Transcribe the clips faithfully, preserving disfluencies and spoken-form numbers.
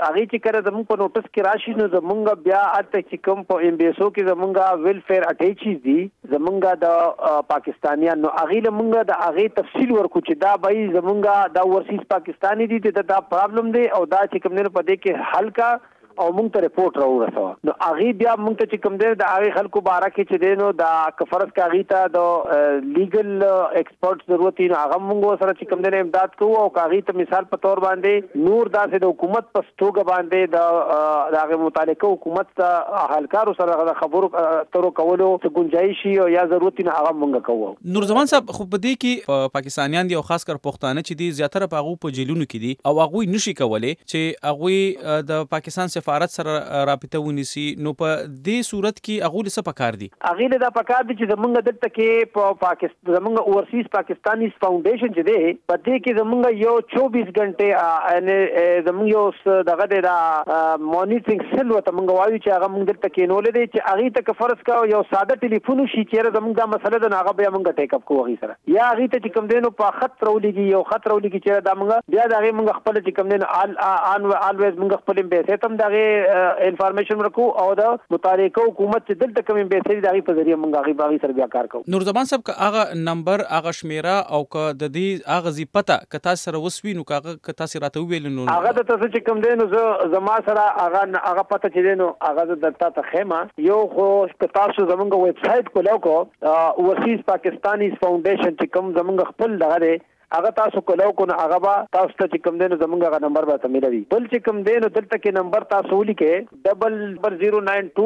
هغه چې کړه زموږ په نوټس کې راشي نو زموږ بیا اته چې کوم په ام بي اس او کې زموږ ویلفیر اټیچیز دي زموږ د پاکستانیان نو هغه لمونږ د هغه تفصیل ورکو چې دا به زموږ د ورسیز پاکستانی دي ته دا پرابلم دی او دا چې کوم نه په دې کې حل کا او مونږ ته ریپورت راوړسو نو هغه بیا مونږ ته چې کوم دی د هغه خلکو باره کې چې دی نو دا کفرس کاغی ته د لیګل ایکسپرټ ضرورت نه هغه مونږ سره چې کوم دی امداد کوو او کاغی ته مثال په تور باندې نور داسې د حکومت په ستوګه باندې د هغه متعلقه حکومت ته اهلکارو سره خبرو ترو کولو ته گنجائش او یا ضرورت نه هغه مونږ کوو. نور زمان صاحب خو په دې کې پاکستانیان دي او خاص کر پښتانه چې دي زیاتره په هغه په جیلونو کې دي او هغه نشي کولای چې هغه د پاکستان سفارت سره رابطه ونیسي نو په دې صورت کې هغه څه پکار دي هغه له دا پکار دي چې زمونږ دلته کې په پاکستان زمونږ اورسیز پاکستانی فاونډیشن چې دی په دې کې زمونږ یو چوبیس غنټه ان زمونږ یو دغه د مانیټرینګ سیل وته مونږ وایو چې هغه مونږ دلته کې نو لري چې هغه ته فرض کا یو ساده ټلیفون شي چې زمونږ دا مسله د هغه بیا مونږ ټیک اپ کوو هغه سره یا هغه ته چې کوم دینو په خط رولېږي یو خط رولېږي چې دا مونږ بیا دا مونږ خپل چې کوم دینو آل ان الویز مونږ خپل به ستم دغه انفارمیشن ورکو او د متعلقه حکومت چې دلته کوم امبیسي دغه په ذریعہ مونږ هغه باغی سره بیا کار کوو. نور زمان صاحب کا هغه نمبر هغه شمیره او که د دې هغه زی پته کتا سره وسوي نو هغه کتا سره راته ویل نو هغه د تاسو چې کوم دین نو زما سره هغه هغه پته چې دین نو هغه د تاسو خیمه یو خو تاسو زمونږ ویب سټ کولاو کو ورسیز پاکستانی فاونډیشن چې کوم زمونږ خپل دغه هغه تاسو کولاو کو نو هغه با تاسو ته چې کوم دین زمونږ هغه نمبر به تاسو ملوي بل چې کوم دین دلته کې نمبر تاسو ولیکې ډبل زیرو ناین ټو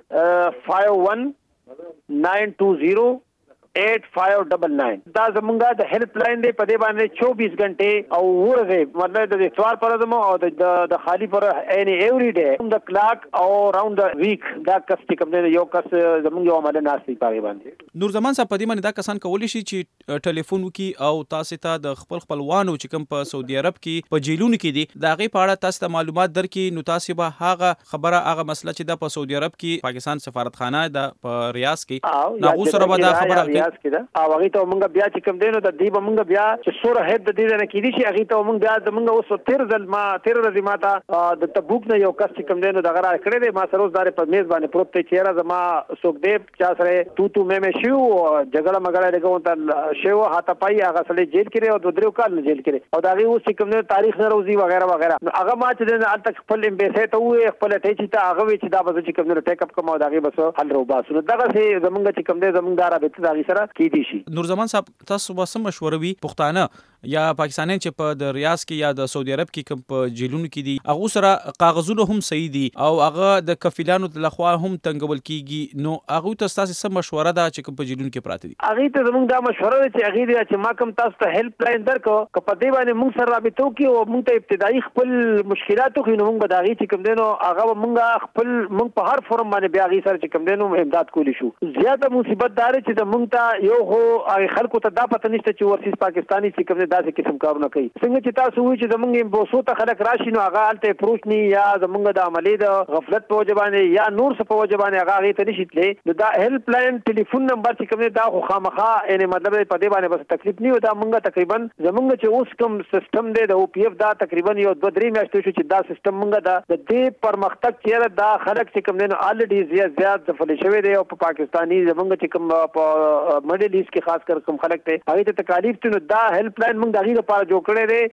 فایو ون ناین ټو زیرو ایٹ فائیو ڈبل نائن دا زمونږه د هیلپ لاین دی په دې باندې چوبیس غنټه او ورځې مطلب د اتوار پر ورځ او د د خالی پر اني ایوری ډے د کلاک او راوند د ویک دا کس چې کوم دی یو کس زمونږ یو عمل ناشې پاره باندې. نور زمان صاحب په دې باندې دا کسان کولی شي چې ټلیفون وکي او تاسو ته د خپل خپلوانو چې کوم په سعودي عرب کې په جیلونو کې دي دا غي په اړه تاسو ته معلومات درکې نو تاسو به هغه خبره هغه مسله چې د په سعودي عرب کې پاکستان سفارتخانه د په ریاض کې نو سره به دا خبره ریاض کې دا او هغه ته مونږ بیا چې کوم دینو د دی به مونږ بیا چې سوره هد د دې نه کېدی شي هغه ته مونږ بیا د مونږ اوس تیر ځل ما تیر ورځې ما ته د تبوک نه یو کس چې کوم دینو دغه را کړی دی ما سره اوس دارې په میز باندې پروت دی چې را زما څوک دی چا سره تو تو مې مې شو جګړه مګړه لګون ته شو هاته پای هغه سره جیل کې او د درو کال نه جیل کې او دا غي اوس چې کوم دینو تاریخ نه روزي وغیرہ وغیرہ هغه ما چې د ال تک خپل امبیسي ته وې خپل ټیچ ته هغه چې دا به چې کوم دینو ټیک اپ کوم او دا غي بس حل رو باسو دغه سي زمونږ چې کوم دی زمونږ دارا به دا غي سره کې دي شي. نور زمان صاحب تاسو به سم مشوره وي پښتانه یا پاکستانیان چې په د ریاض کې یا د سعودي عرب کې کوم په جیلونو کې دي هغه سره کاغذونه هم صحیح دي او هغه د کفیلانو د لخوا هم تنګول کیږي نو هغه ته تاسو سم مشوره ده چې کوم په جیلونو کې پراته دي هغه ته زموږ دا مشوره ده چې هغه دې چې ما کوم تاسو ته هیلپ لاین درکو که په دې باندې موږ سره رابطه وکړو او موږ ته ابتدایي خپل مشکلات خو نو موږ به دا غي چې کوم دینو هغه موږ خپل موږ په هر فورم باندې بیا غي سره چې کوم دینو امداد کولی شو. زیاته مصیبت دار چې موږ ته یو هو خلکو ته دا پته نشته چې ورسیز پاکستانی چې کوم داسې قسم کارونه کوي څنګه چې تاسو وایي چې زمونږ بوسو ته خلک راشي نو هغه الته پروش ني یا زمونږ د عملي د غفلت په وجه باندې یا نور څه په وجه باندې هغه غي ته نشي تللی دا هیلپ لاین ټلیفون نمبر چې کوم دا خو خامخا یعنی مطلب په دې باندې بس تکلیف نه ودا مونږه تقریبا زمونږ چې اوس کوم سیستم دی د او پی اف دا تقریبا یو دوه درې میاشتې شو چې دا سیستم مونږه دا د دې پرمختګ چې دا خلک چې کوم نه الریډي زیات زیات د فل شوی دی او په پاکستانی زمونږ چې کوم په مډل ایست کې خاص کر کوم خلک ته هغه ته تکالیف ته دا هیلپ لاین مونږ د غیر لپاره جوړ کړی دی